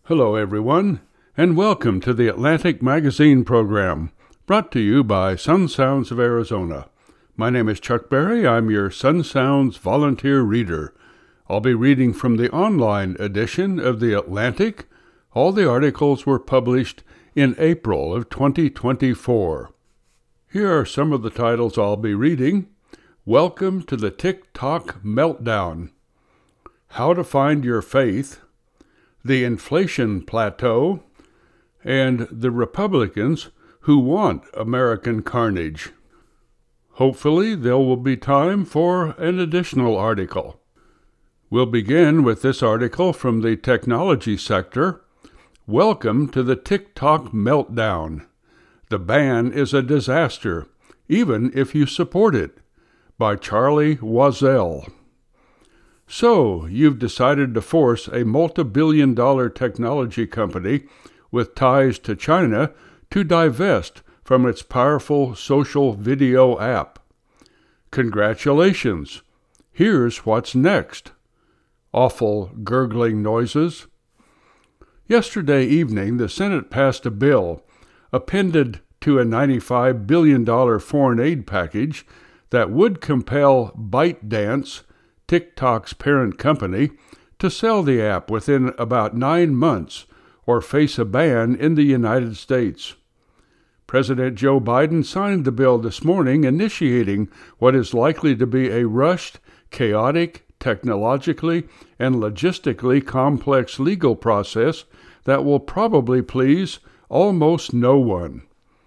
Hello, everyone, and welcome to the Atlantic Magazine program, brought to you by Sun Sounds of Arizona. My name is Chuck Berry. I'm your Sun Sounds volunteer reader. I'll be reading from the online edition of the Atlantic. All the articles were published in April of 2024. Here are some of the titles I'll be reading. Welcome to the TikTok Meltdown. How to Find Your Faith. The Inflation Plateau, and the Republicans who want American carnage. Hopefully, there will be time for an additional article. We'll begin with this article from the technology sector. Welcome to the TikTok Meltdown. The ban is a disaster, even if you support it, by Charlie Wazell. So, you've decided to force a multi-billion-dollar technology company with ties to China to divest from its powerful social video app. Congratulations! Here's what's next. Awful gurgling noises. Yesterday evening, the Senate passed a bill appended to a $95 billion foreign aid package that would compel ByteDance, TikTok's parent company, to sell the app within about 9 months or face a ban in the United States. President Joe Biden signed the bill this morning, initiating what is likely to be a rushed, chaotic, technologically and logistically complex legal process that will probably please almost no one.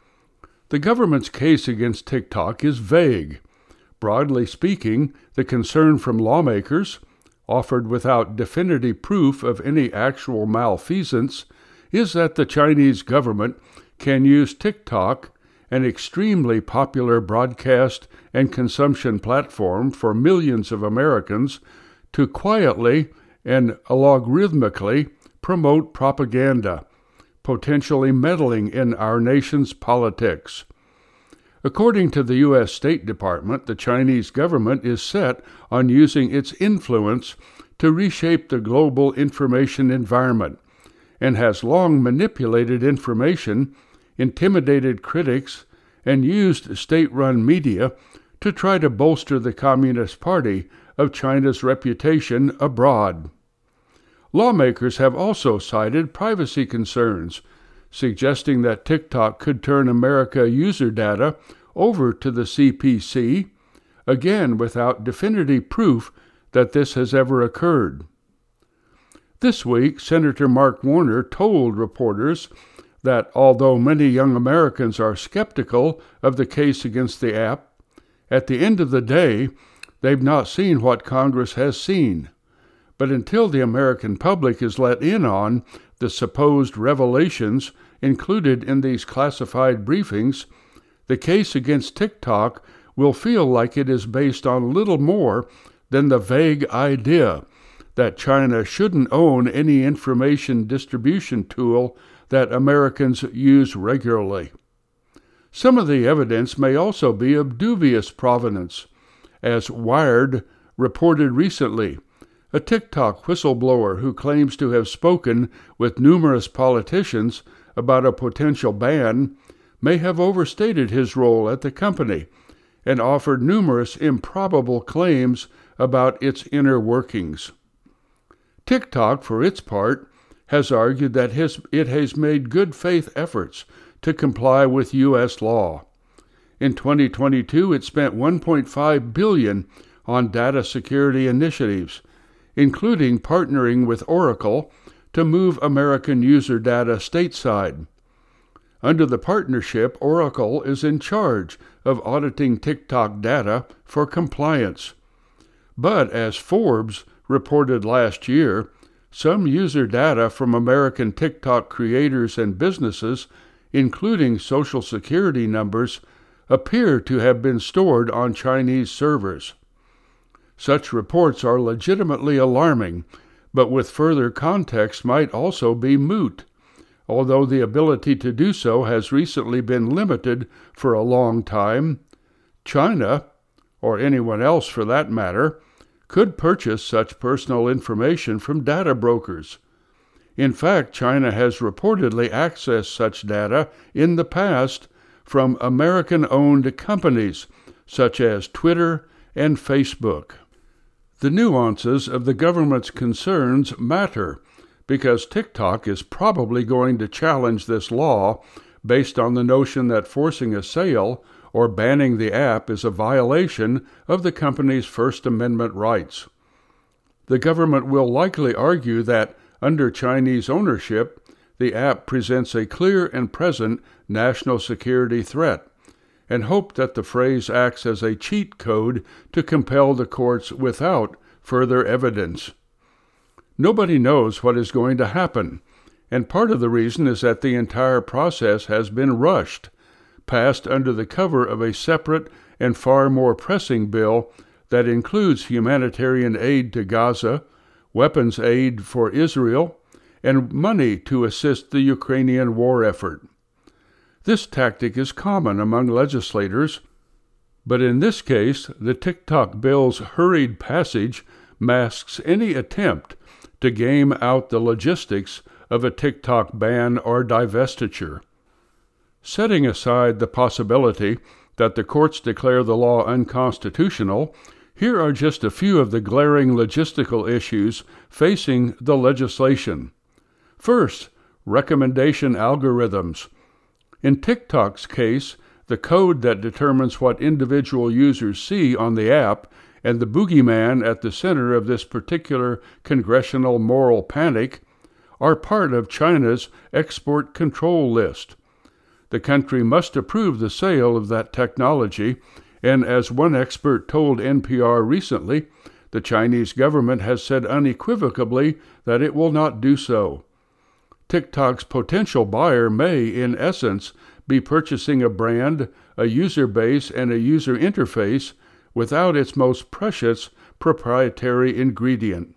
The government's case against TikTok is vague. Broadly speaking, the concern from lawmakers, offered without definitive proof of any actual malfeasance, is that the Chinese government can use TikTok, an extremely popular broadcast and consumption platform for millions of Americans, to quietly and logarithmically promote propaganda, potentially meddling in our nation's politics. According to the U.S. State Department, the Chinese government is set on using its influence to reshape the global information environment and has long manipulated information, intimidated critics, and used state-run media to try to bolster the Communist Party of China's reputation abroad. Lawmakers have also cited privacy concerns, suggesting that TikTok could turn America user data over to the CPC, again without definitive proof that this has ever occurred. This week, Senator Mark Warner told reporters that although many young Americans are skeptical of the case against the app, at the end of the day, they've not seen what Congress has seen. But until the American public is let in on the supposed revelations included in these classified briefings, the case against TikTok will feel like it is based on little more than the vague idea that China shouldn't own any information distribution tool that Americans use regularly. Some of the evidence may also be of dubious provenance, as Wired reported recently. A TikTok whistleblower who claims to have spoken with numerous politicians about a potential ban may have overstated his role at the company and offered numerous improbable claims about its inner workings. TikTok, for its part, has argued that it has made good faith efforts to comply with U.S. law. In 2022, it spent $1.5 billion on data security initiatives, including partnering with Oracle to move American user data stateside. Under the partnership, Oracle is in charge of auditing TikTok data for compliance. But as Forbes reported last year, some user data from American TikTok creators and businesses, including Social Security numbers, appear to have been stored on Chinese servers. Such reports are legitimately alarming, but with further context might also be moot, although the ability to do so has recently been limited for a long time. China, or anyone else for that matter, could purchase such personal information from data brokers. In fact, China has reportedly accessed such data in the past from American-owned companies such as Twitter and Facebook. The nuances of the government's concerns matter because TikTok is probably going to challenge this law based on the notion that forcing a sale or banning the app is a violation of the company's First Amendment rights. The government will likely argue that, under Chinese ownership, the app presents a clear and present national security threat, and hope that the phrase acts as a cheat code to compel the courts without further evidence. Nobody knows what is going to happen, and part of the reason is that the entire process has been rushed, passed under the cover of a separate and far more pressing bill that includes humanitarian aid to Gaza, weapons aid for Israel, and money to assist the Ukrainian war effort. This tactic is common among legislators, but in this case, the TikTok bill's hurried passage masks any attempt to game out the logistics of a TikTok ban or divestiture. Setting aside the possibility that the courts declare the law unconstitutional, here are just a few of the glaring logistical issues facing the legislation. First, recommendation algorithms. In TikTok's case, the code that determines what individual users see on the app and the boogeyman at the center of this particular congressional moral panic are part of China's export control list. The country must approve the sale of that technology, and as one expert told NPR recently, the Chinese government has said unequivocally that it will not do so. TikTok's potential buyer may, in essence, be purchasing a brand, a user base, and a user interface without its most precious proprietary ingredient.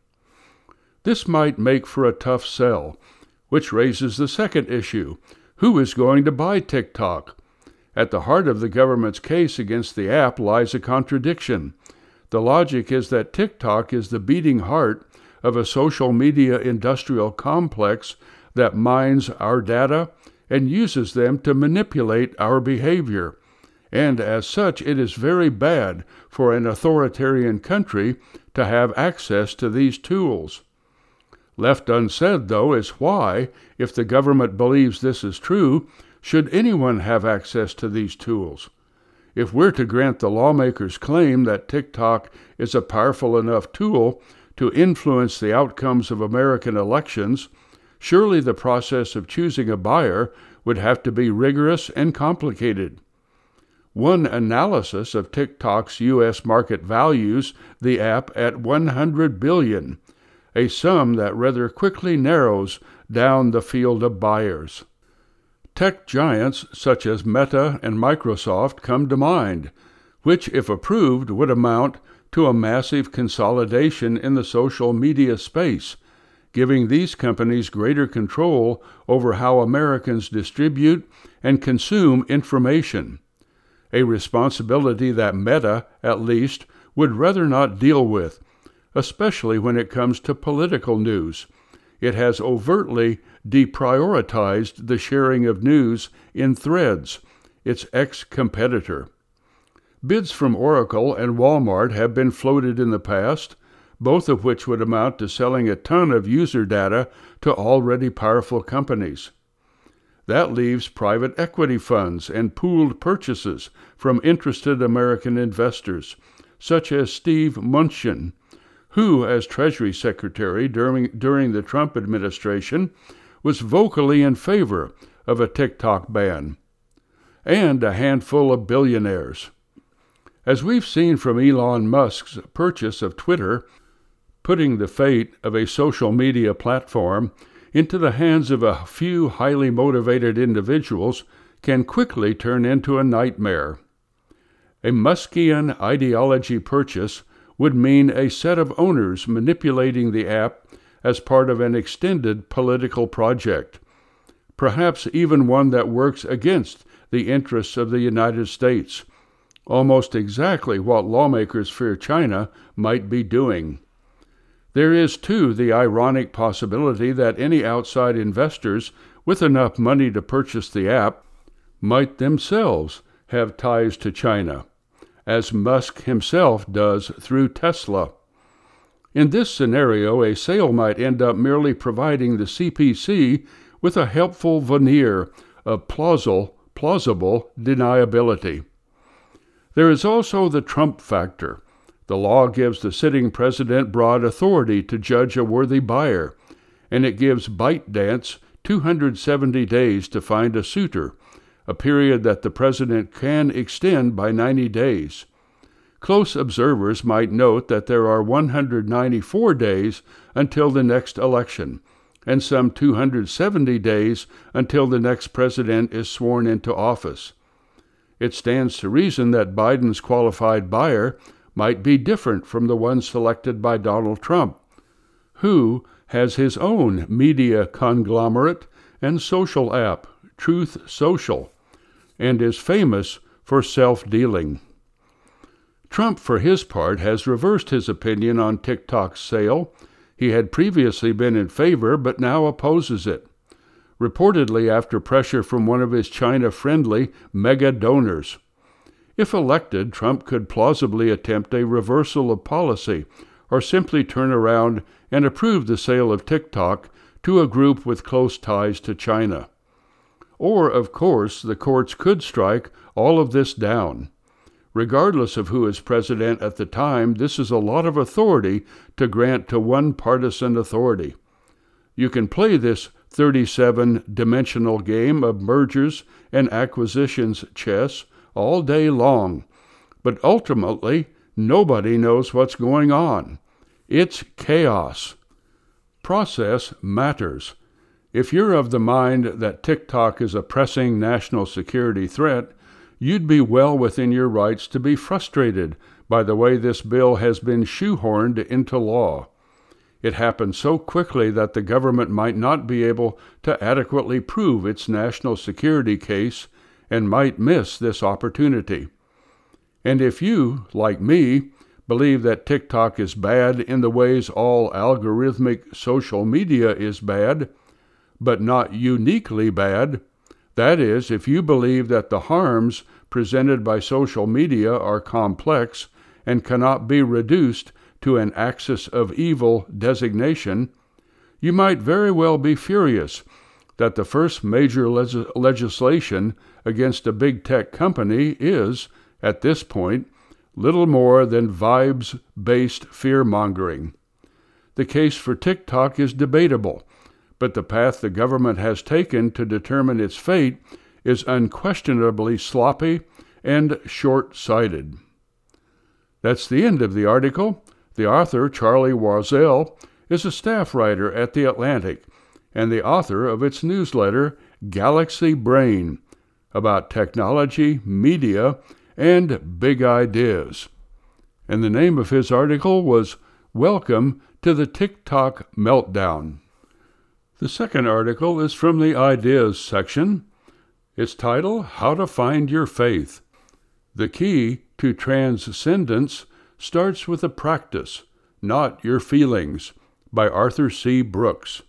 This might make for a tough sell, which raises the second issue: who is going to buy TikTok? At the heart of the government's case against the app lies a contradiction. The logic is that TikTok is the beating heart of a social media industrial complex that mines our data and uses them to manipulate our behavior. And as such, it is very bad for an authoritarian country to have access to these tools. Left unsaid, though, is why, if the government believes this is true, should anyone have access to these tools? If we're to grant the lawmakers' claim that TikTok is a powerful enough tool to influence the outcomes of American elections, surely the process of choosing a buyer would have to be rigorous and complicated. One analysis of TikTok's U.S. market values the app at $100 billion, a sum that rather quickly narrows down the field of buyers. Tech giants such as Meta and Microsoft come to mind, which, if approved, would amount to a massive consolidation in the social media space, giving these companies greater control over how Americans distribute and consume information, a responsibility that Meta, at least, would rather not deal with, especially when it comes to political news. It has overtly deprioritized the sharing of news in Threads, its ex-competitor. Bids from Oracle and Walmart have been floated in the past, both of which would amount to selling a ton of user data to already powerful companies. That leaves private equity funds and pooled purchases from interested American investors, such as Steve Mnuchin, who, as Treasury Secretary during the Trump administration, was vocally in favor of a TikTok ban, and a handful of billionaires. As we've seen from Elon Musk's purchase of Twitter, putting the fate of a social media platform into the hands of a few highly motivated individuals can quickly turn into a nightmare. A Muskian ideology purchase would mean a set of owners manipulating the app as part of an extended political project, perhaps even one that works against the interests of the United States, almost exactly what lawmakers fear China might be doing. There is, too, the ironic possibility that any outside investors with enough money to purchase the app might themselves have ties to China, as Musk himself does through Tesla. In this scenario, a sale might end up merely providing the CPC with a helpful veneer of plausible deniability. There is also the Trump factor. The law gives the sitting president broad authority to judge a worthy buyer, and it gives ByteDance 270 days to find a suitor, a period that the president can extend by 90 days. Close observers might note that there are 194 days until the next election, and some 270 days until the next president is sworn into office. It stands to reason that Biden's qualified buyer might be different from the one selected by Donald Trump, who has his own media conglomerate and social app, Truth Social, and is famous for self-dealing. Trump, for his part, has reversed his opinion on TikTok's sale. He had previously been in favor, but now opposes it, reportedly after pressure from one of his China-friendly mega donors. If elected, Trump could plausibly attempt a reversal of policy, or simply turn around and approve the sale of TikTok to a group with close ties to China. Or, of course, the courts could strike all of this down. Regardless of who is president at the time, this is a lot of authority to grant to one partisan authority. You can play this 37-dimensional game of mergers and acquisitions chess all day long, but ultimately, nobody knows what's going on. It's chaos. Process matters. If you're of the mind that TikTok is a pressing national security threat, you'd be well within your rights to be frustrated by the way this bill has been shoehorned into law. It happened so quickly that the government might not be able to adequately prove its national security case and might miss this opportunity. And if you, like me, believe that TikTok is bad in the ways all algorithmic social media is bad, but not uniquely bad, that is, if you believe that the harms presented by social media are complex and cannot be reduced to an axis of evil designation, you might very well be furious that the first major legislation against a big tech company is, at this point, little more than vibes-based fear-mongering. The case for TikTok is debatable, but the path the government has taken to determine its fate is unquestionably sloppy and short-sighted. That's the end of the article. The author, Charlie Warzel, is a staff writer at The Atlantic and the author of its newsletter, Galaxy Brain, about technology, media, and big ideas. And the name of his article was Welcome to the TikTok Meltdown. The second article is from the Ideas section. Its title, How to Find Your Faith. The key to transcendence starts with a practice, not your feelings, by Arthur C. Brooks.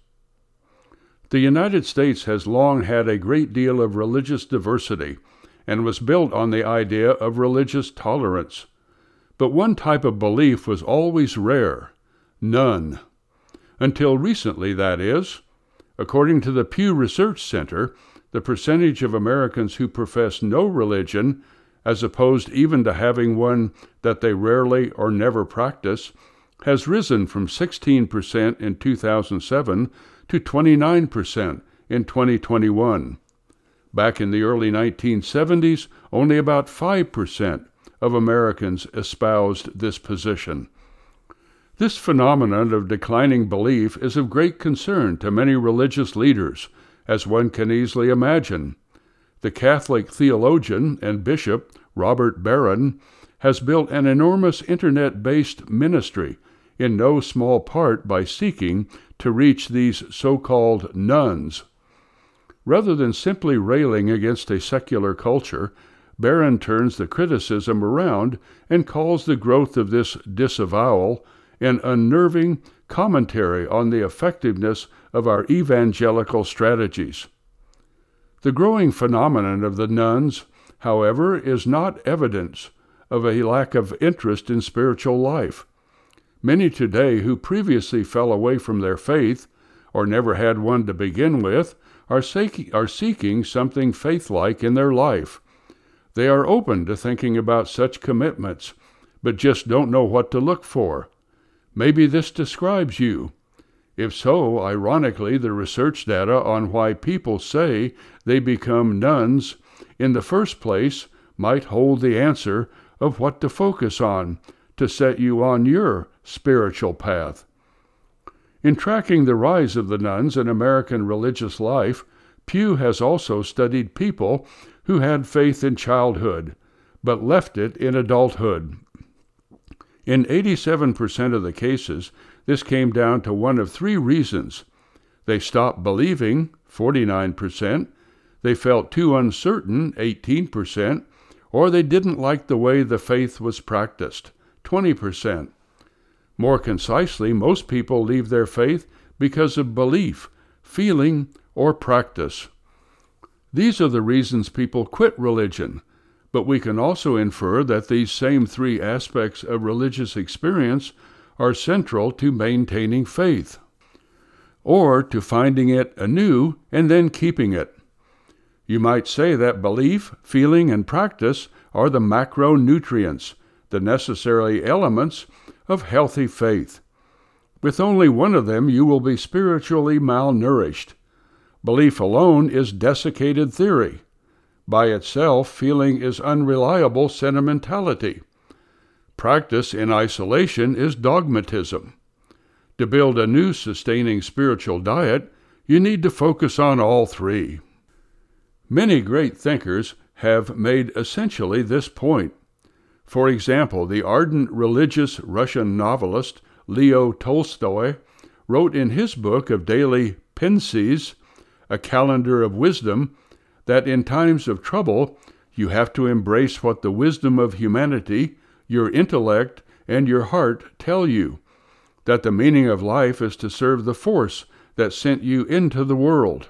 The United States has long had a great deal of religious diversity and was built on the idea of religious tolerance. But one type of belief was always rare, none. Until recently, that is. According to the Pew Research Center, the percentage of Americans who profess no religion, as opposed even to having one that they rarely or never practice, has risen from 16% in 2007 to 29% in 2021. Back in the early 1970s, only about 5% of Americans espoused this position. This phenomenon of declining belief is of great concern to many religious leaders, as one can easily imagine. The Catholic theologian and bishop Robert Barron has built an enormous internet-based ministry, in no small part by seeking to reach these so-called nones. Rather than simply railing against a secular culture, Barron turns the criticism around and calls the growth of this disavowal an unnerving commentary on the effectiveness of our evangelical strategies. The growing phenomenon of the nuns, however, is not evidence of a lack of interest in spiritual life. Many today who previously fell away from their faith, or never had one to begin with, are seeking something faith-like in their life. They are open to thinking about such commitments, but just don't know what to look for. Maybe this describes you. If so, ironically, the research data on why people say they become nuns in the first place might hold the answer of what to focus on to set you on your spiritual path. In tracking the rise of the nuns in American religious life, Pew has also studied people who had faith in childhood, but left it in adulthood. In 87% of the cases, this came down to one of three reasons. They stopped believing, 49%, they felt too uncertain, 18%, or they didn't like the way the faith was practiced, 20%. More concisely, most people leave their faith because of belief, feeling, or practice. These are the reasons people quit religion, but we can also infer that these same three aspects of religious experience are central to maintaining faith, or to finding it anew and then keeping it. You might say that belief, feeling, and practice are the macronutrients, the necessary elements of healthy faith. With only one of them, you will be spiritually malnourished. Belief alone is desiccated theory. By itself, feeling is unreliable sentimentality. Practice in isolation is dogmatism. To build a new sustaining spiritual diet, you need to focus on all three. Many great thinkers have made essentially this point. For example, the ardent religious Russian novelist Leo Tolstoy wrote in his book of daily pensies, A Calendar of Wisdom, that in times of trouble, you have to embrace what the wisdom of humanity, your intellect, and your heart tell you, that the meaning of life is to serve the force that sent you into the world.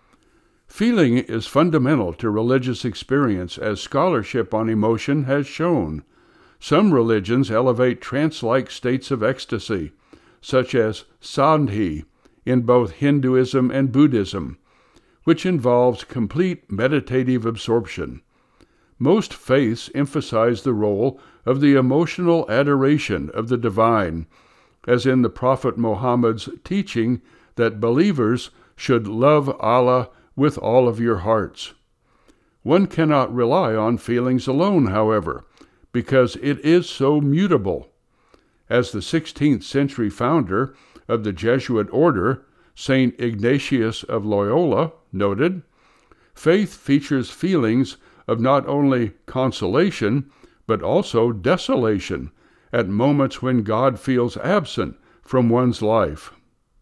Feeling is fundamental to religious experience, as scholarship on emotion has shown. Some religions elevate trance-like states of ecstasy, such as Sandhi in both Hinduism and Buddhism, which involves complete meditative absorption. Most faiths emphasize the role of the emotional adoration of the divine, as in the Prophet Muhammad's teaching that believers should love Allah with all of your hearts. One cannot rely on feelings alone, however, because it is so mutable. As the 16th century founder of the Jesuit order, St. Ignatius of Loyola, noted, faith features feelings of not only consolation, but also desolation at moments when God feels absent from one's life.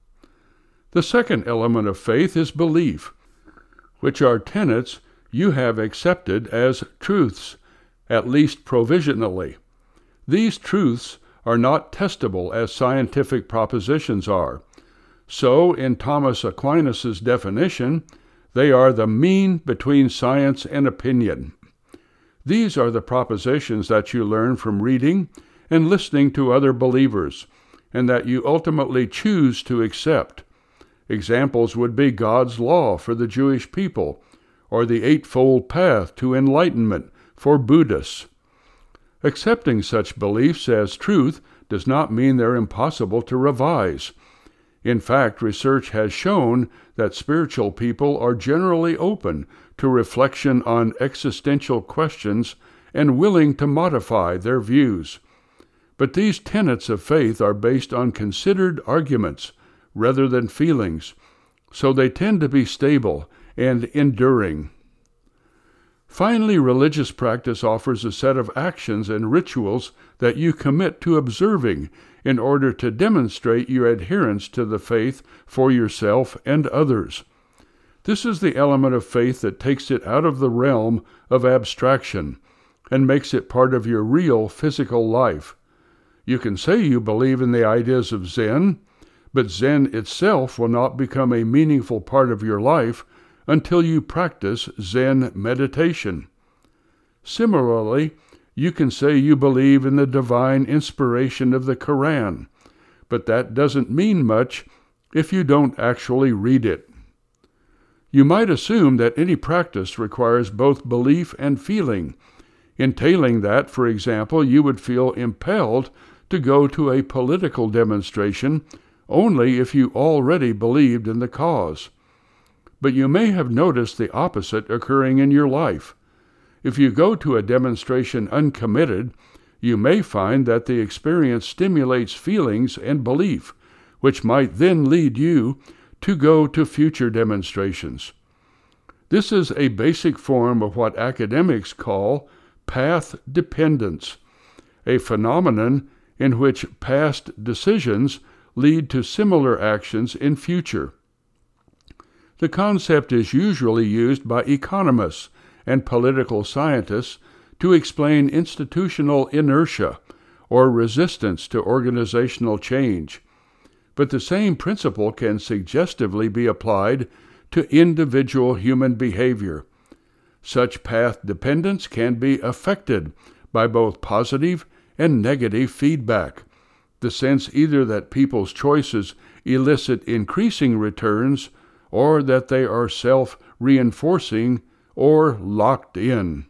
The second element of faith is belief, which are tenets you have accepted as truths, at least provisionally. These truths are not testable as scientific propositions are. So, in Thomas Aquinas' definition, they are the mean between science and opinion. These are the propositions that you learn from reading and listening to other believers, and that you ultimately choose to accept. Examples would be God's law for the Jewish people, or the Eightfold Path to Enlightenment for Buddhists. Accepting such beliefs as truth does not mean they're impossible to revise. In fact, research has shown that spiritual people are generally open to reflection on existential questions and willing to modify their views. But these tenets of faith are based on considered arguments rather than feelings, so they tend to be stable and enduring. Finally, religious practice offers a set of actions and rituals that you commit to observing in order to demonstrate your adherence to the faith for yourself and others. This is the element of faith that takes it out of the realm of abstraction and makes it part of your real physical life. You can say you believe in the ideas of Zen, but Zen itself will not become a meaningful part of your life until you practice Zen meditation. Similarly, you can say you believe in the divine inspiration of the Quran, but that doesn't mean much if you don't actually read it. You might assume that any practice requires both belief and feeling, entailing that, for example, you would feel impelled to go to a political demonstration only if you already believed in the cause. But you may have noticed the opposite occurring in your life. If you go to a demonstration uncommitted, you may find that the experience stimulates feelings and belief, which might then lead you to go to future demonstrations. This is a basic form of what academics call path dependence, a phenomenon in which past decisions lead to similar actions in future. The concept is usually used by economists and political scientists to explain institutional inertia or resistance to organizational change. But the same principle can suggestively be applied to individual human behavior. Such path dependence can be affected by both positive and negative feedback, the sense either that people's choices elicit increasing returns or that they are self-reinforcing or locked in.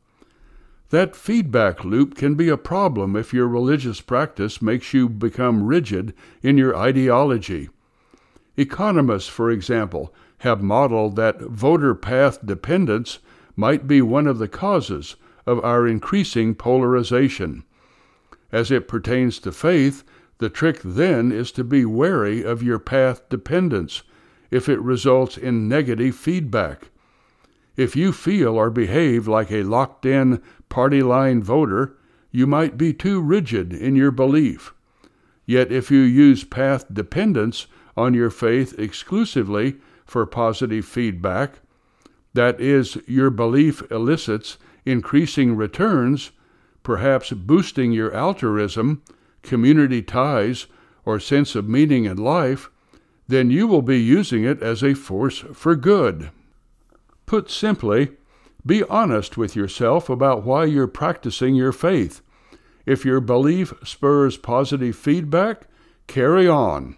That feedback loop can be a problem if your religious practice makes you become rigid in your ideology. Economists, for example, have modeled that voter path dependence might be one of the causes of our increasing polarization. As it pertains to faith, the trick then is to be wary of your path dependence if it results in negative feedback. If you feel or behave like a locked-in party line voter, you might be too rigid in your belief. Yet if you use path dependence on your faith exclusively for positive feedback, that is, your belief elicits increasing returns, perhaps boosting your altruism, community ties, or sense of meaning in life, then you will be using it as a force for good. Put simply, be honest with yourself about why you're practicing your faith. If your belief spurs positive feedback, carry on.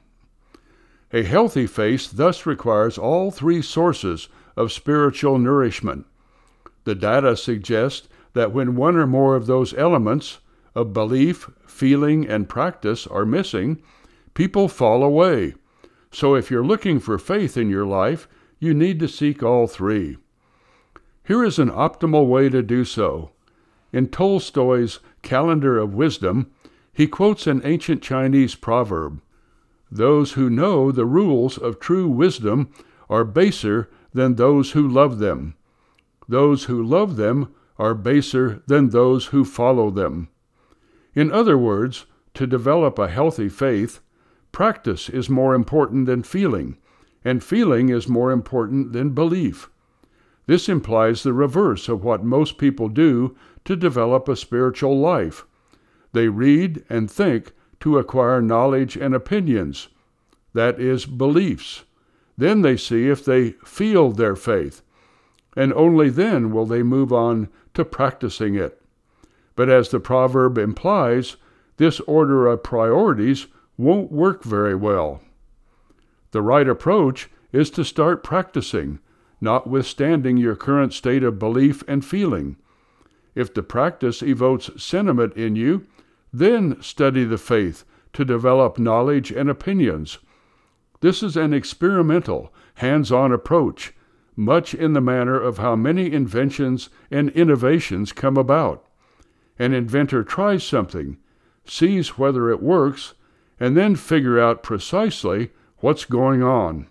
A healthy faith thus requires all three sources of spiritual nourishment. The data suggest that when one or more of those elements of belief, feeling, and practice are missing, people fall away. So if you're looking for faith in your life, you need to seek all three. Here is an optimal way to do so. In Tolstoy's Calendar of Wisdom, he quotes an ancient Chinese proverb, "Those who know the rules of true wisdom are baser than those who love them. Those who love them are baser than those who follow them." In other words, to develop a healthy faith, practice is more important than feeling, and feeling is more important than belief. This implies the reverse of what most people do to develop a spiritual life. They read and think to acquire knowledge and opinions, that is, beliefs. Then they see if they feel their faith, and only then will they move on to practicing it. But as the proverb implies, this order of priorities won't work very well. The right approach is to start practicing, notwithstanding your current state of belief and feeling. If the practice evokes sentiment in you, then study the faith to develop knowledge and opinions. This is an experimental, hands-on approach, much in the manner of how many inventions and innovations come about. An inventor tries something, sees whether it works, and then figure out precisely what's going on.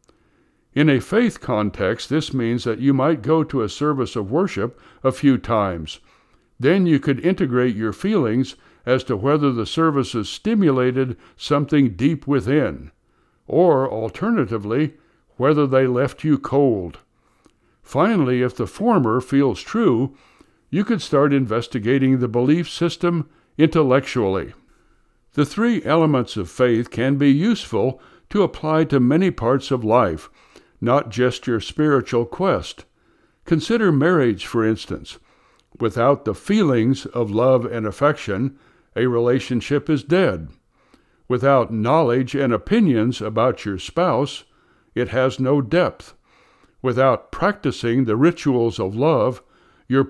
In a faith context, this means that you might go to a service of worship a few times. Then you could integrate your feelings as to whether the services stimulated something deep within, or, alternatively, whether they left you cold. Finally, if the former feels true, you could start investigating the belief system intellectually. The three elements of faith can be useful to apply to many parts of life, not just your spiritual quest. Consider marriage, for instance. Without the feelings of love and affection, a relationship is dead. Without knowledge and opinions about your spouse, it has no depth. Without practicing the rituals of love, your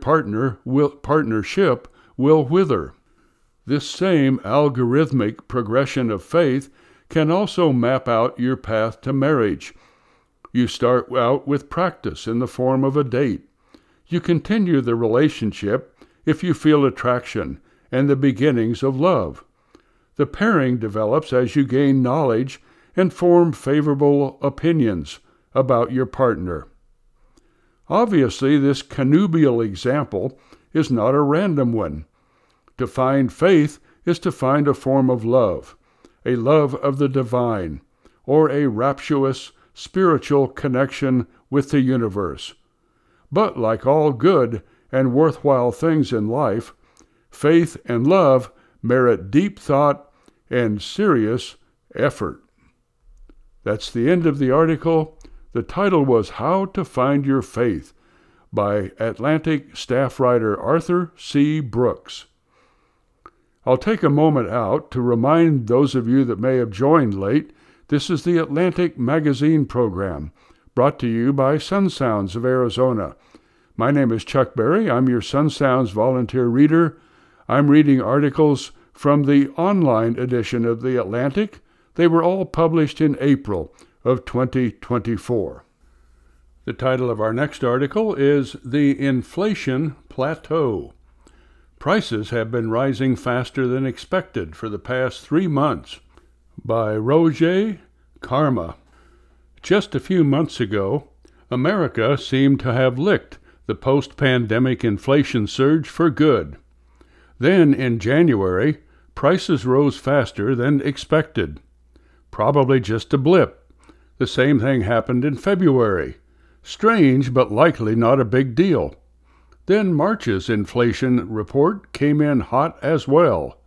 partnership will wither. This same algorithmic progression of faith can also map out your path to marriage. You start out with practice in the form of a date. You continue the relationship if you feel attraction and the beginnings of love. The pairing develops as you gain knowledge and form favorable opinions about your partner. Obviously, this connubial example is not a random one. To find faith is to find a form of love, a love of the divine, or a rapturous spiritual connection with the universe. But like all good and worthwhile things in life, faith and love merit deep thought and serious effort. That's the end of the article. The title was How to Find Your Faith by Atlantic staff writer Arthur C. Brooks. I'll take a moment out to remind those of you that may have joined late, this is the Atlantic Magazine program, brought to you by Sun Sounds of Arizona. My name is Chuck Berry. I'm your Sun Sounds volunteer reader. I'm reading articles from the online edition of the Atlantic. They were all published in April of 2024. The title of our next article is The Inflation Plateau. Prices have been rising faster than expected for the past 3 months, by Roger Karma. Just a few months ago, America seemed to have licked the post-pandemic inflation surge for good. Then, in January, prices rose faster than expected. Probably just a blip. The same thing happened in February. Strange, but likely not a big deal. Then March's inflation report came in hot as well.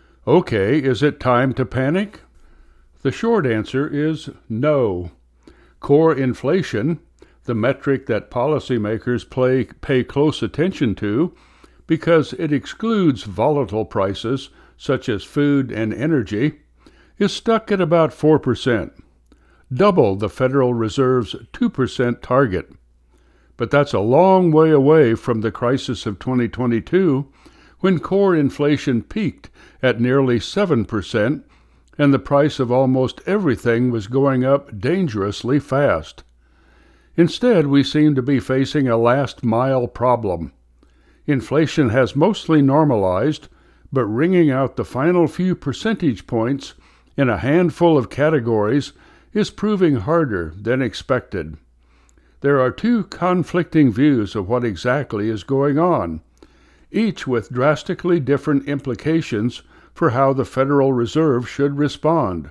Okay, is it time to panic? The short answer is no. Core inflation, the metric that policymakers pay close attention to because it excludes volatile prices such as food and energy, is stuck at about 4%, double the Federal Reserve's 2% target. But that's a long way away from the crisis of 2022, when core inflation peaked at nearly 7%, and the price of almost everything was going up dangerously fast. Instead, we seem to be facing a last-mile problem. Inflation has mostly normalized, but wringing out the final few percentage points in a handful of categories is proving harder than expected. There are two conflicting views of what exactly is going on, each with drastically different implications for how the Federal Reserve should respond.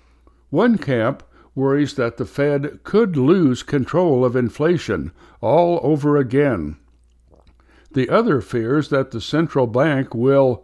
One camp worries that the Fed could lose control of inflation all over again. The other fears that the central bank will,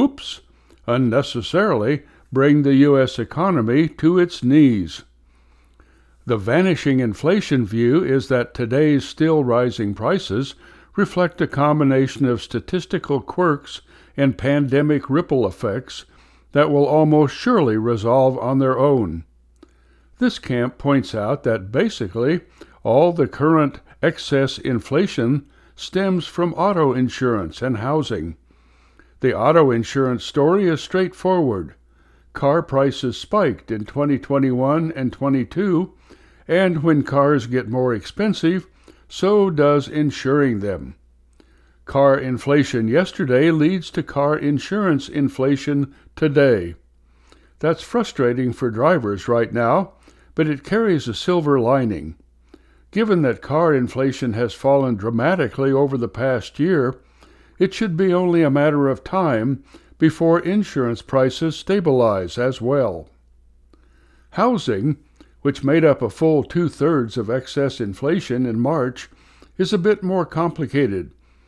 unnecessarily bring the U.S. economy to its knees. The vanishing inflation view is that today's still rising prices reflect a combination of statistical quirks and pandemic ripple effects that will almost surely resolve on their own. This camp points out that basically all the current excess inflation stems from auto insurance and housing. The auto insurance story is straightforward. Car prices spiked in 2021 and 22, and when cars get more expensive, so does insuring them. Car inflation yesterday leads to car insurance inflation today. That's frustrating for drivers right now, but it carries a silver lining. Given that car inflation has fallen dramatically over the past year, it should be only a matter of time before insurance prices stabilize as well. Housing, which made up a full 2/3 of excess inflation in March, is a bit more complicated.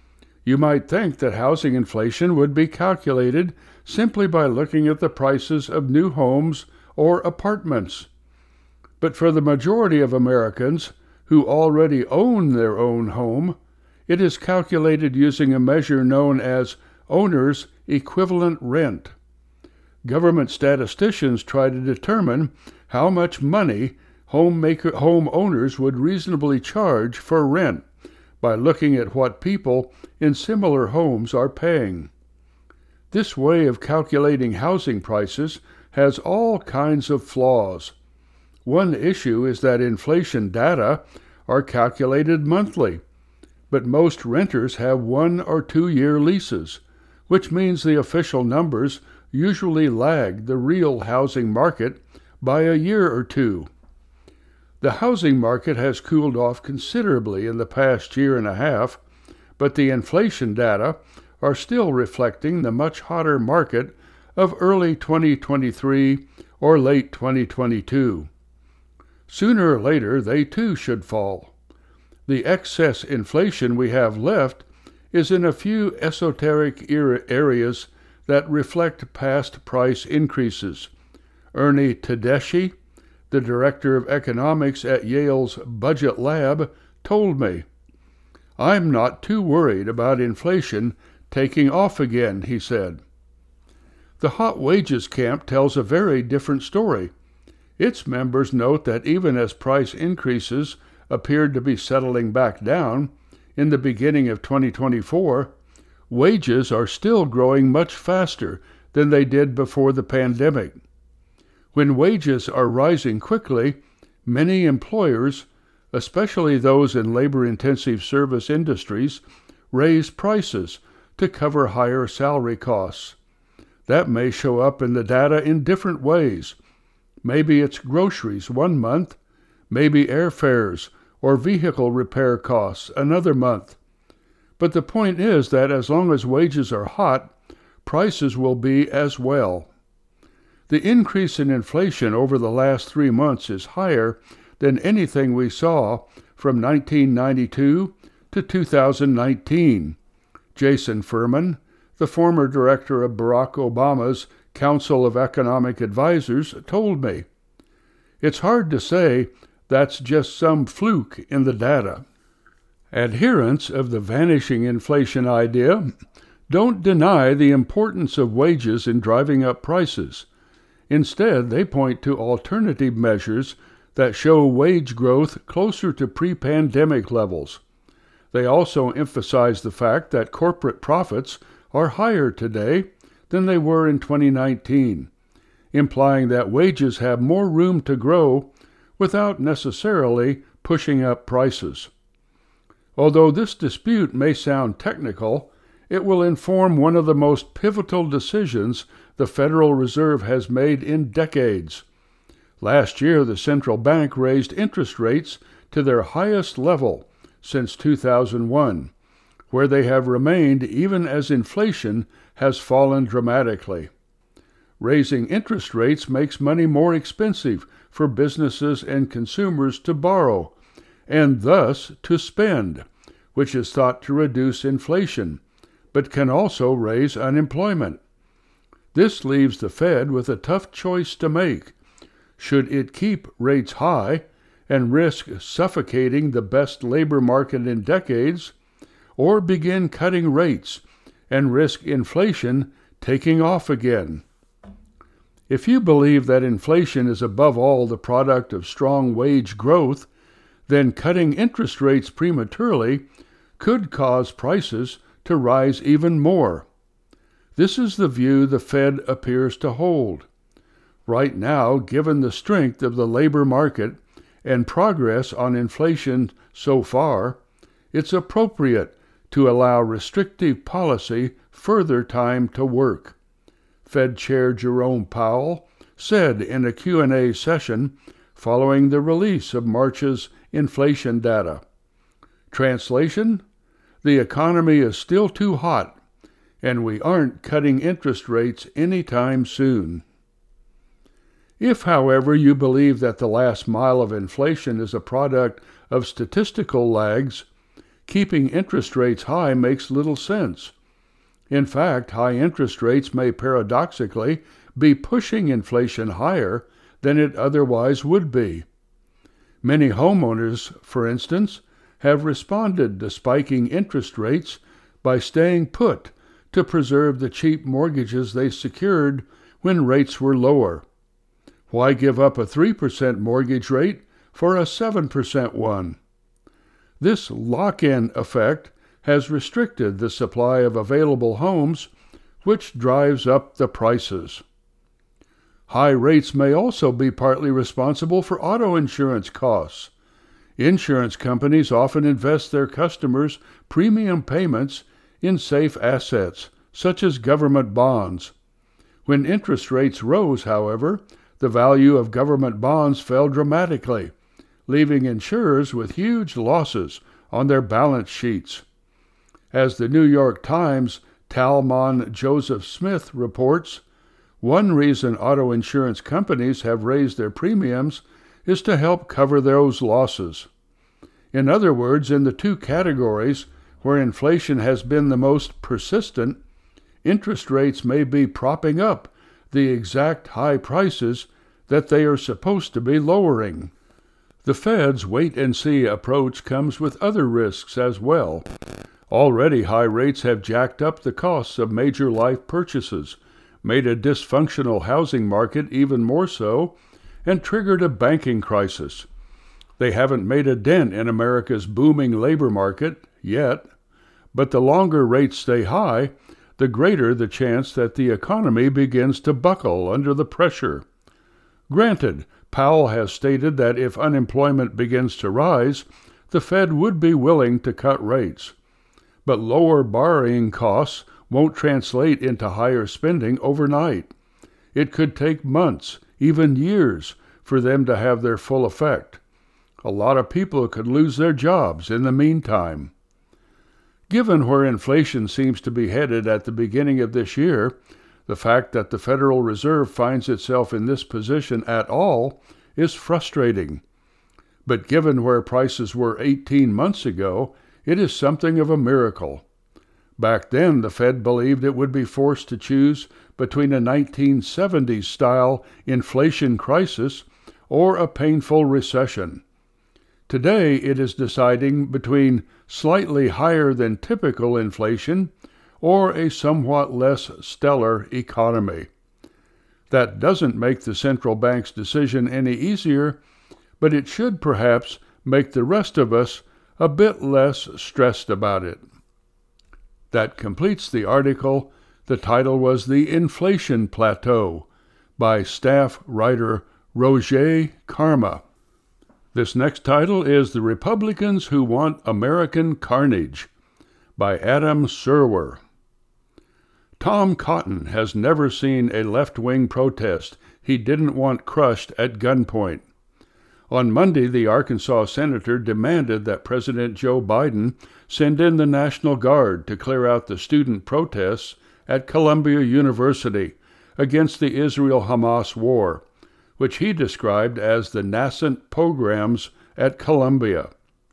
You might think that housing inflation would be calculated simply by looking at the prices of new homes or apartments. But for the majority of Americans who already own their own home, it is calculated using a measure known as owner's equivalent rent. Government statisticians try to determine how much money home owners would reasonably charge for rent by looking at what people in similar homes are paying. This way of calculating housing prices has all kinds of flaws. One issue is that inflation data are calculated monthly, but most renters have 1 or 2 year leases, which means the official numbers usually lag the real housing market by a year or two. The housing market has cooled off considerably in the past year and a half, but the inflation data are still reflecting the much hotter market of early 2023 or late 2022. Sooner or later, they too should fall. The excess inflation we have left is in a few esoteric areas that reflect past price increases. Ernie Tedeschi, the director of economics at Yale's Budget Lab, told me, "I'm not too worried about inflation taking off again," he said. The hot wages camp tells a very different story. Its members note that even as price increases appeared to be settling back down in the beginning of 2024, wages are still growing much faster than they did before the pandemic. When wages are rising quickly, many employers, especially those in labor-intensive service industries, raise prices to cover higher salary costs. That may show up in the data in different ways. Maybe it's groceries one month, maybe airfares or vehicle repair costs another month. But the point is that as long as wages are hot, prices will be as well. The increase in inflation over the last 3 months is higher than anything we saw from 1992 to 2019. Jason Furman, the former director of Barack Obama's Council of Economic Advisors, told me, "It's hard to say that's just some fluke in the data." Adherents of the vanishing inflation idea don't deny the importance of wages in driving up prices. Instead, they point to alternative measures that show wage growth closer to pre-pandemic levels. They also emphasize the fact that corporate profits are higher today than they were in 2019, implying that wages have more room to grow without necessarily pushing up prices. Although this dispute may sound technical, it will inform one of the most pivotal decisions the Federal Reserve has made in decades. Last year, the central bank raised interest rates to their highest level since 2001, where they have remained even as inflation has fallen dramatically. Raising interest rates makes money more expensive for businesses and consumers to borrow, and thus to spend, which is thought to reduce inflation, but can also raise unemployment. This leaves the Fed with a tough choice to make. Should it keep rates high and risk suffocating the best labor market in decades, or begin cutting rates and risk inflation taking off again? If you believe that inflation is above all the product of strong wage growth, then cutting interest rates prematurely could cause prices to rise even more. This is the view the Fed appears to hold. Right now, given the strength of the labor market and progress on inflation so far, it's appropriate to allow restrictive policy further time to work. Fed Chair Jerome Powell said in a Q&A session following the release of March's inflation data. Translation: the economy is still too hot, and we aren't cutting interest rates anytime soon. If, however, you believe that the last mile of inflation is a product of statistical lags, keeping interest rates high makes little sense. In fact, high interest rates may paradoxically be pushing inflation higher than it otherwise would be. Many homeowners, for instance, have responded to spiking interest rates by staying put to preserve the cheap mortgages they secured when rates were lower. Why give up a 3% mortgage rate for a 7% one? This lock-in effect has restricted the supply of available homes, which drives up the prices. High rates may also be partly responsible for auto insurance costs. Insurance companies often invest their customers' premium payments in safe assets, such as government bonds. When interest rates rose, however, the value of government bonds fell dramatically, leaving insurers with huge losses on their balance sheets. As the New York Times' Talmon Joseph Smith reports, one reason auto insurance companies have raised their premiums is to help cover those losses. In other words, in the two categories where inflation has been the most persistent, interest rates may be propping up the exact high prices that they are supposed to be lowering. The Fed's wait-and-see approach comes with other risks as well. Already high rates have jacked up the costs of major life purchases, made a dysfunctional housing market even more so, and triggered a banking crisis. They haven't made a dent in America's booming labor market yet, but the longer rates stay high, the greater the chance that the economy begins to buckle under the pressure. Granted, Powell has stated that if unemployment begins to rise, the Fed would be willing to cut rates. But lower borrowing costs won't translate into higher spending overnight. It could take months, even years, for them to have their full effect. A lot of people could lose their jobs in the meantime. Given where inflation seems to be headed at the beginning of this year, the fact that the Federal Reserve finds itself in this position at all is frustrating. But given where prices were 18 months ago, it is something of a miracle. Back then, the Fed believed it would be forced to choose between a 1970s-style inflation crisis or a painful recession. Today, it is deciding between slightly higher than typical inflation or a somewhat less stellar economy. That doesn't make the central bank's decision any easier, but it should perhaps make the rest of us a bit less stressed about it. That completes the article. The title was The Inflation Plateau by staff writer Roger Karma. This next title is The Republicans Who Want American Carnage by Adam Serwer. Tom Cotton has never seen a left-wing protest he didn't want crushed at gunpoint. On Monday, the Arkansas senator demanded that President Joe Biden send in the National Guard to clear out the student protests at Columbia University against the Israel-Hamas war, which he described as the nascent pogroms at Columbia.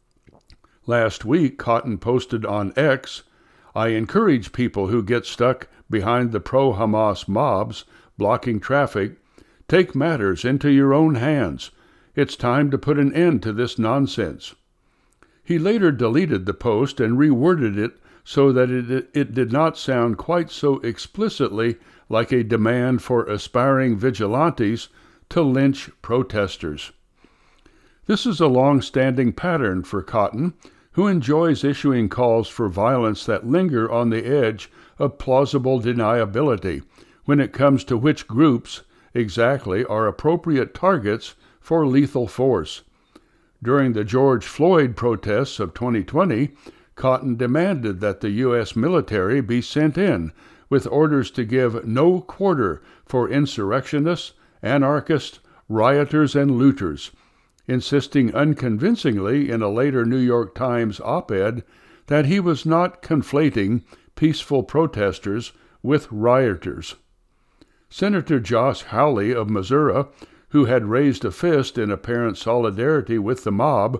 Last week, Cotton posted on X, "I encourage people who get stuck behind the pro-Hamas mobs blocking traffic, take matters into your own hands. It's time to put an end to this nonsense." He later deleted the post and reworded it so that it did not sound quite so explicitly like a demand for aspiring vigilantes to lynch protesters. This is a long-standing pattern for Cotton, who enjoys issuing calls for violence that linger on the edge of plausible deniability when it comes to which groups exactly are appropriate targets for lethal force. During the George Floyd protests of 2020, Cotton demanded that the U.S. military be sent in with orders to give no quarter for insurrectionists, anarchists, rioters, and looters, insisting unconvincingly in a later New York Times op-ed that he was not conflating peaceful protesters with rioters. Senator Josh Hawley of Missouri, who had raised a fist in apparent solidarity with the mob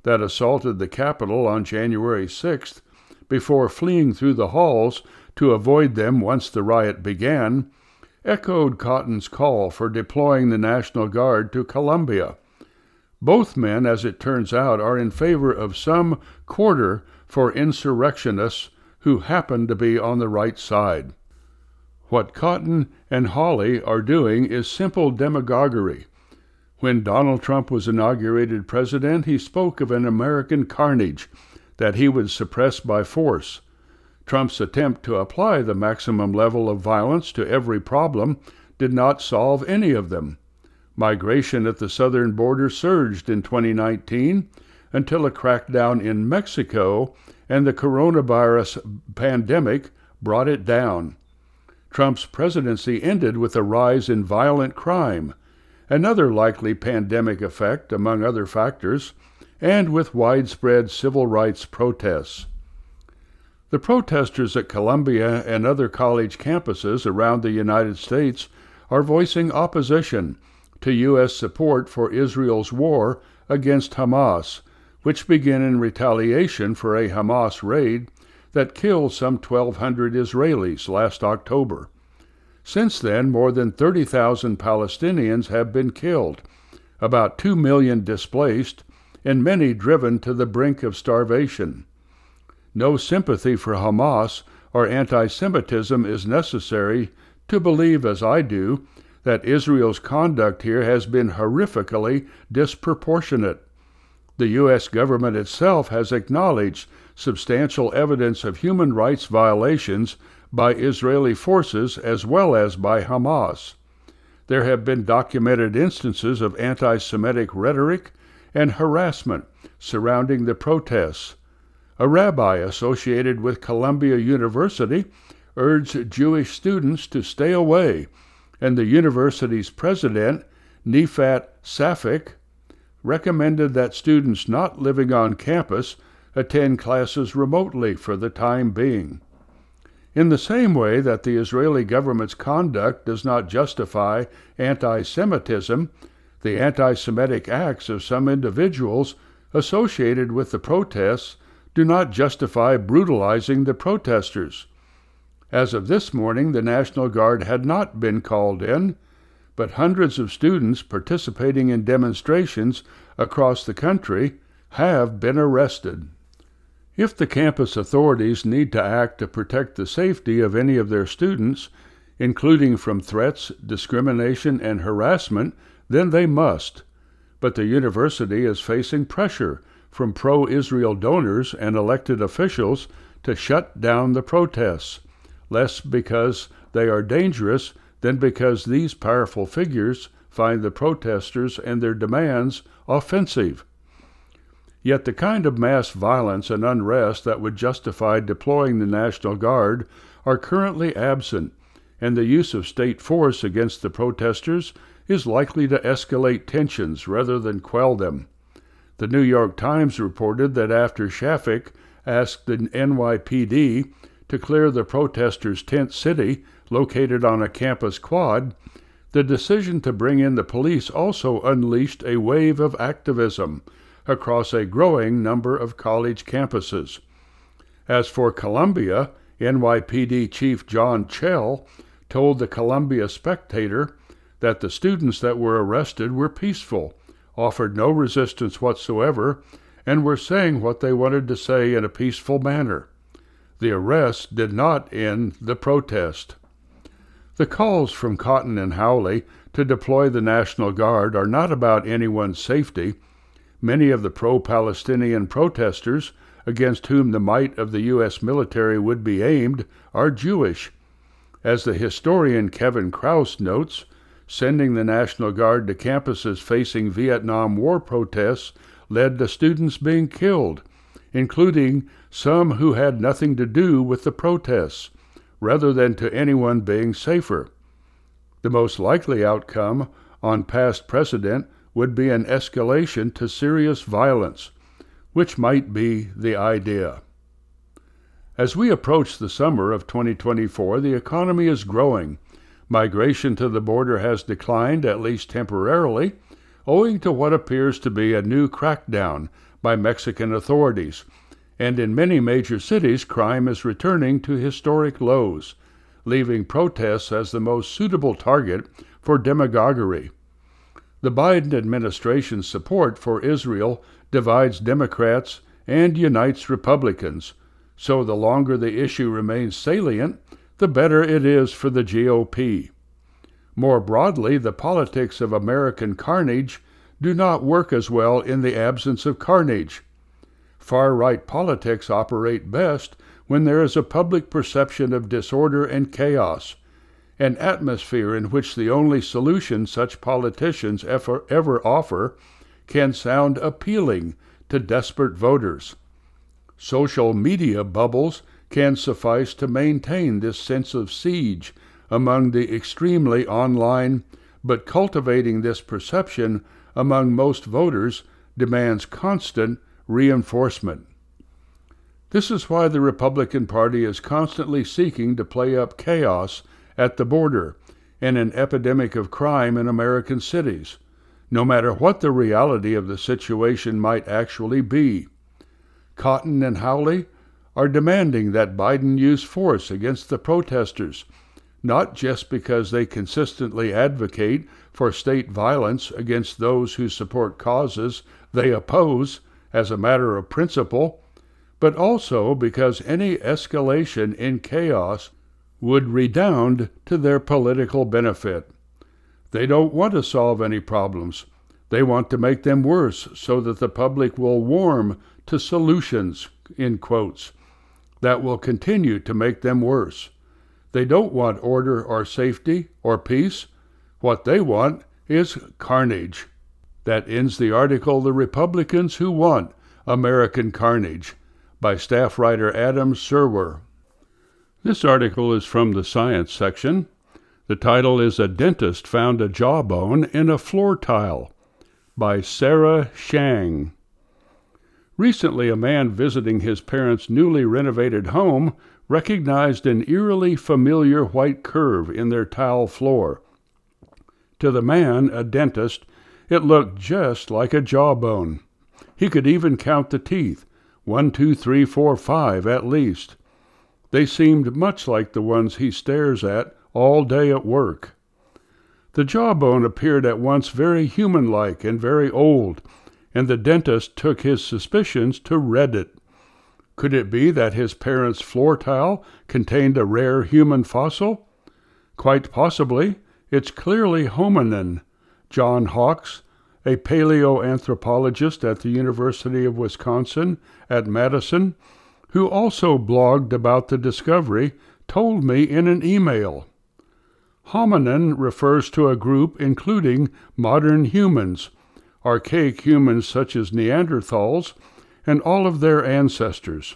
that assaulted the Capitol on January 6th before fleeing through the halls to avoid them once the riot began, echoed Cotton's call for deploying the National Guard to Columbia. Both men, as it turns out, are in favor of some quarter for insurrectionists who happen to be on the right side. What Cotton and Hawley are doing is simple demagoguery. When Donald Trump was inaugurated president, he spoke of an American carnage that he would suppress by force. Trump's attempt to apply the maximum level of violence to every problem did not solve any of them. Migration at the southern border surged in 2019 until a crackdown in Mexico and the coronavirus pandemic brought it down. Trump's presidency ended with a rise in violent crime, another likely pandemic effect among other factors, and with widespread civil rights protests. The protesters at Columbia and other college campuses around the United States are voicing opposition to U.S. support for Israel's war against Hamas, which began in retaliation for a Hamas raid that killed some 1,200 Israelis last October. Since then, more than 30,000 Palestinians have been killed, about 2 million displaced, and many driven to the brink of starvation. No sympathy for Hamas or anti-Semitism is necessary to believe, as I do, that Israel's conduct here has been horrifically disproportionate. The U.S. government itself has acknowledged substantial evidence of human rights violations by Israeli forces as well as by Hamas. There have been documented instances of anti-Semitic rhetoric and harassment surrounding the protests. A rabbi associated with Columbia University urged Jewish students to stay away, and the university's president, Nifat Safik, recommended that students not living on campus attend classes remotely for the time being. In the same way that the Israeli government's conduct does not justify anti-Semitism, the anti-Semitic acts of some individuals associated with the protests do not justify brutalizing the protesters. As of this morning, the National Guard had not been called in, but hundreds of students participating in demonstrations across the country have been arrested. If the campus authorities need to act to protect the safety of any of their students, including from threats, discrimination, and harassment, then they must. But the university is facing pressure from pro-Israel donors and elected officials to shut down the protests, less because they are dangerous than because these powerful figures find the protesters and their demands offensive. Yet the kind of mass violence and unrest that would justify deploying the National Guard are currently absent, and the use of state force against the protesters is likely to escalate tensions rather than quell them. The New York Times reported that after Shafik asked the NYPD to clear the protesters' tent city located on a campus quad, the decision to bring in the police also unleashed a wave of activism across a growing number of college campuses. As for Columbia, NYPD Chief John Chell told the Columbia Spectator that the students that were arrested were peaceful, offered no resistance whatsoever, and were saying what they wanted to say in a peaceful manner. The arrest did not end the protest. The calls from Cotton and Hawley to deploy the National Guard are not about anyone's safety. Many of the pro-Palestinian protesters, against whom the might of the U.S. military would be aimed, are Jewish. As the historian Kevin Krause notes, sending the National Guard to campuses facing Vietnam War protests led to students being killed, including some who had nothing to do with the protests, rather than to anyone being safer. The most likely outcome on past precedent would be an escalation to serious violence, which might be the idea. As we approach the summer of 2024, the economy is growing. Migration to the border has declined, at least temporarily, owing to what appears to be a new crackdown by Mexican authorities, and in many major cities crime is returning to historic lows, leaving protests as the most suitable target for demagoguery. The Biden administration's support for Israel divides Democrats and unites Republicans, so the longer the issue remains salient, the better it is for the GOP. More broadly, the politics of American carnage do not work as well in the absence of carnage. Far-right politics operate best when there is a public perception of disorder and chaos, an atmosphere in which the only solution such politicians ever offer can sound appealing to desperate voters. Social media bubbles can suffice to maintain this sense of siege among the extremely online, but cultivating this perception among most voters demands constant reinforcement. This is why the Republican Party is constantly seeking to play up chaos at the border and an epidemic of crime in American cities, no matter what the reality of the situation might actually be. Cotton and Hawley are demanding that Biden use force against the protesters, not just because they consistently advocate for state violence against those who support causes they oppose as a matter of principle, but also because any escalation in chaos would redound to their political benefit. They don't want to solve any problems. They want to make them worse so that the public will warm to solutions, in quotes, that will continue to make them worse. They don't want order or safety or peace. What they want is carnage. That ends the article, The Republicans Who Want American Carnage, by staff writer Adam Serwer. This article is from the science section. The title is A Dentist Found a Jawbone in a Floor Tile, by Sarah Shang. Recently, a man visiting his parents' newly renovated home recognized an eerily familiar white curve in their tile floor. To the man, a dentist, it looked just like a jawbone. He could even count the teeth, 1, 2, 3, 4, 5 at least. They seemed much like the ones he stares at all day at work. The jawbone appeared at once very human-like and very old, and the dentist took his suspicions to Reddit. Could it be that his parents' floor tile contained a rare human fossil? Quite possibly. It's clearly hominin. John Hawks, a paleoanthropologist at the University of Wisconsin at Madison, who also blogged about the discovery, told me in an email. Hominin refers to a group including modern humans, archaic humans such as Neanderthals, and all of their ancestors.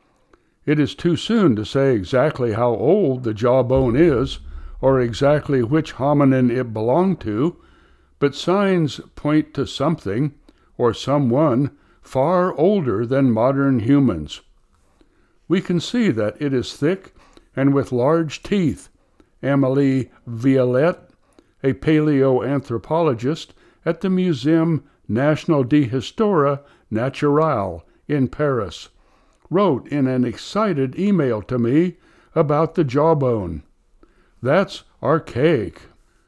It is too soon to say exactly how old the jawbone is, or exactly which hominin it belonged to, but signs point to something, or someone, far older than modern humans. We can see that it is thick and with large teeth. Amélie Violette, a paleoanthropologist at the Muséum National d'Histoire Naturelle in Paris, wrote in an excited email to me about the jawbone. That's archaic.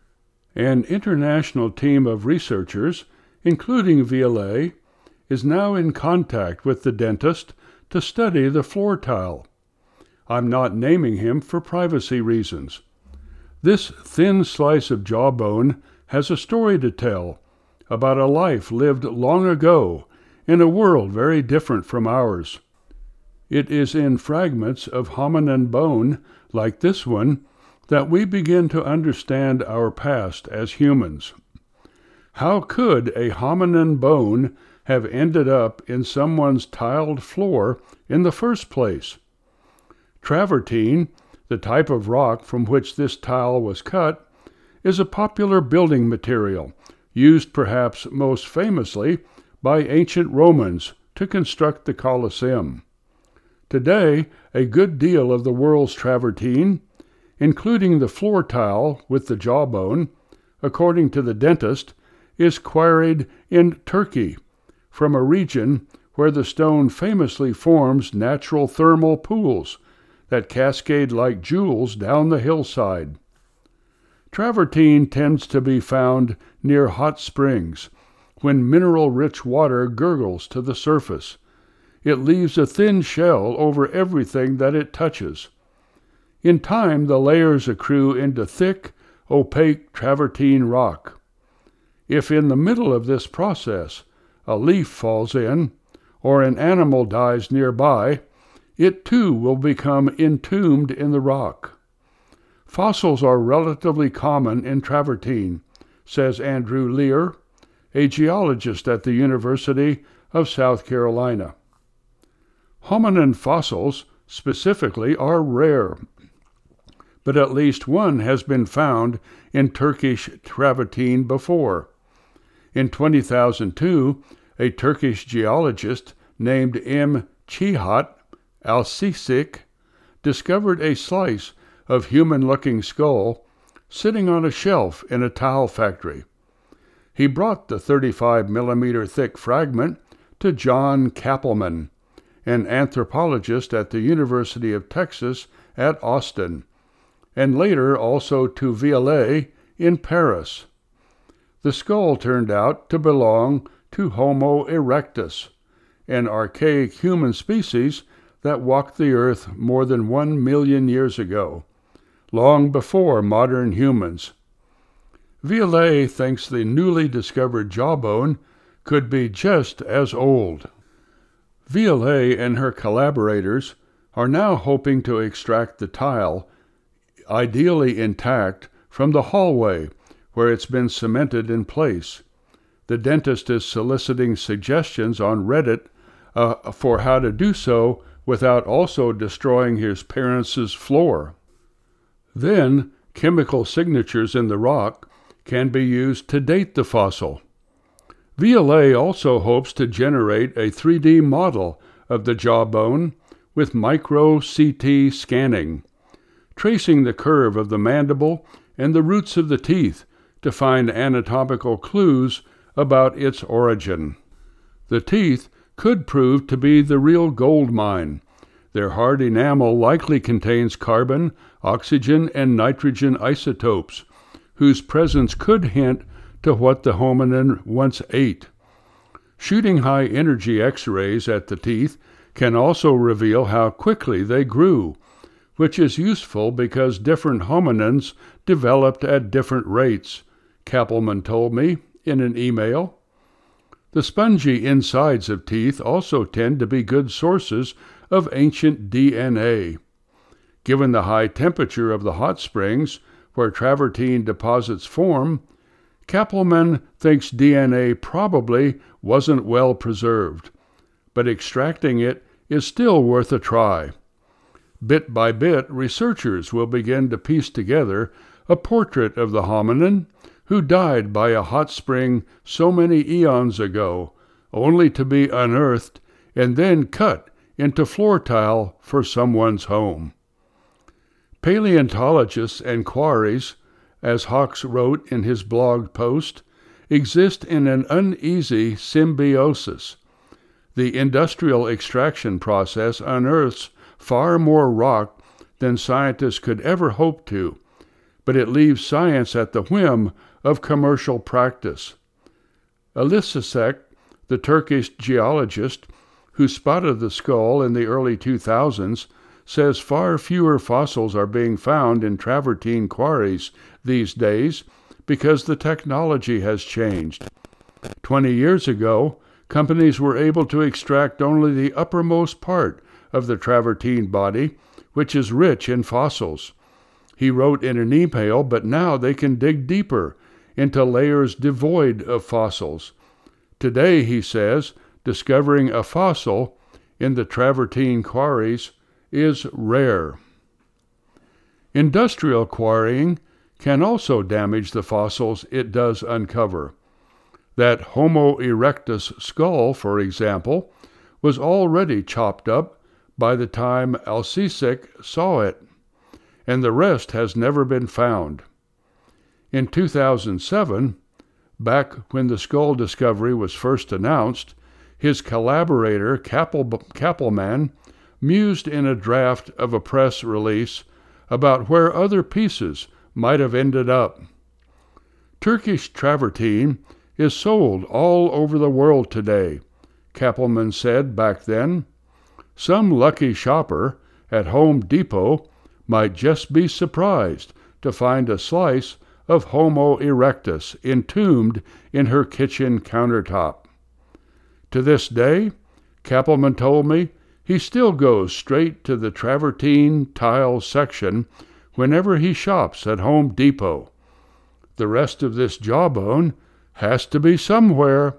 An international team of researchers, including Violette, is now in contact with the dentist to study the floor tile. I'm not naming him for privacy reasons. This thin slice of jawbone has a story to tell about a life lived long ago in a world very different from ours. It is in fragments of hominin bone, like this one, that we begin to understand our past as humans. How could a hominin bone have ended up in someone's tiled floor in the first place? Travertine, the type of rock from which this tile was cut, is a popular building material, used perhaps most famously by ancient Romans to construct the Colosseum. Today, a good deal of the world's travertine, including the floor tile with the jawbone, according to the dentist, is quarried in Turkey, from a region where the stone famously forms natural thermal pools that cascade like jewels down the hillside. Travertine tends to be found near hot springs, when mineral-rich water gurgles to the surface. It leaves a thin shell over everything that it touches. In time, the layers accrue into thick, opaque travertine rock. If in the middle of this process a leaf falls in, or an animal dies nearby, it too will become entombed in the rock. Fossils are relatively common in travertine, says Andrew Lear, a geologist at the University of South Carolina. Hominin fossils, specifically, are rare, but at least one has been found in Turkish travertine before. In 2002, a Turkish geologist named M. Cihat Alsisik discovered a slice of human-looking skull sitting on a shelf in a tile factory. He brought the 35-millimeter thick fragment to John Kappelman, an anthropologist at the University of Texas at Austin, and later also to Violet in Paris. The skull turned out to belong to Homo erectus, an archaic human species that walked the earth more than 1 million years ago, long before modern humans. Violet thinks the newly discovered jawbone could be just as old. Violet and her collaborators are now hoping to extract the tile, ideally intact, from the hallway where it's been cemented in place. The dentist is soliciting suggestions on Reddit for how to do so without also destroying his parents' floor. Then, chemical signatures in the rock can be used to date the fossil. Violet also hopes to generate a 3D model of the jawbone with micro-CT scanning, tracing the curve of the mandible and the roots of the teeth to find anatomical clues about its origin. The teeth could prove to be the real gold mine. Their hard enamel likely contains carbon, oxygen, and nitrogen isotopes, whose presence could hint to what the hominin once ate. Shooting high-energy X-rays at the teeth can also reveal how quickly they grew, which is useful because different hominins developed at different rates, Kappelman told me in an email. The spongy insides of teeth also tend to be good sources of ancient DNA. Given the high temperature of the hot springs where travertine deposits form, Kappelman thinks DNA probably wasn't well preserved, but extracting it is still worth a try. Bit by bit, researchers will begin to piece together a portrait of the hominin who died by a hot spring so many eons ago, only to be unearthed and then cut into floor tile for someone's home. Paleontologists and quarries, as Hawks wrote in his blog post, exist in an uneasy symbiosis. The industrial extraction process unearths far more rock than scientists could ever hope to, but it leaves science at the whim of commercial practice. Alisasek, the Turkish geologist who spotted the skull in the early 2000s, says far fewer fossils are being found in travertine quarries these days because the technology has changed. 20 years ago, companies were able to extract only the uppermost part of the travertine body, which is rich in fossils. He wrote in an email, but now they can dig deeper into layers devoid of fossils. Today, he says, discovering a fossil in the travertine quarries is rare. Industrial quarrying can also damage the fossils it does uncover. That Homo erectus skull, for example, was already chopped up by the time Alsisik saw it, and the rest has never been found. In 2007, back when the skull discovery was first announced, his collaborator, Kappelman, mused in a draft of a press release about where other pieces might have ended up. Turkish travertine is sold all over the world today, Kappelman said back then. Some lucky shopper at Home Depot might just be surprised to find a slice of Homo erectus entombed in her kitchen countertop. To this day, Kappelman told me, he still goes straight to the travertine tile section whenever he shops at Home Depot. The rest of this jawbone has to be somewhere.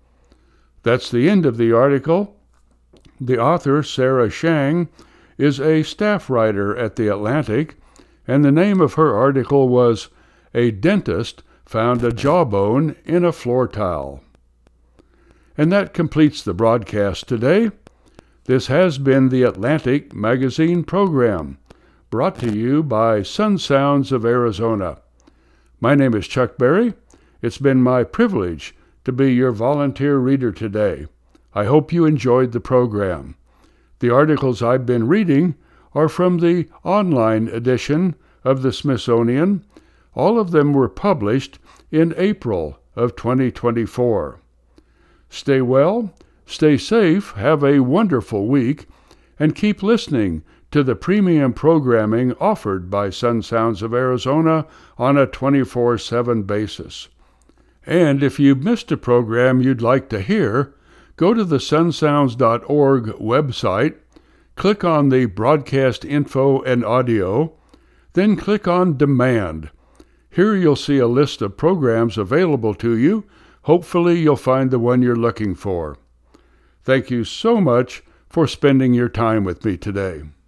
That's the end of the article. The author, Sarah Shang, is a staff writer at The Atlantic, and the name of her article was "A Dentist Found a Jawbone in a Floor Tile." And that completes the broadcast today. This has been the Atlantic Magazine program, brought to you by Sun Sounds of Arizona. My name is Chuck Berry. It's been my privilege to be your volunteer reader today. I hope you enjoyed the program. The articles I've been reading are from the online edition of the Smithsonian. All of them were published in April of 2024. Stay well, stay safe, have a wonderful week, and keep listening to the premium programming offered by Sun Sounds of Arizona on a 24/7 basis. And if you've missed a program you'd like to hear, go to the sunsounds.org website, click on the broadcast info and audio, then click on demand. Here you'll see a list of programs available to you. Hopefully you'll find the one you're looking for. Thank you so much for spending your time with me today.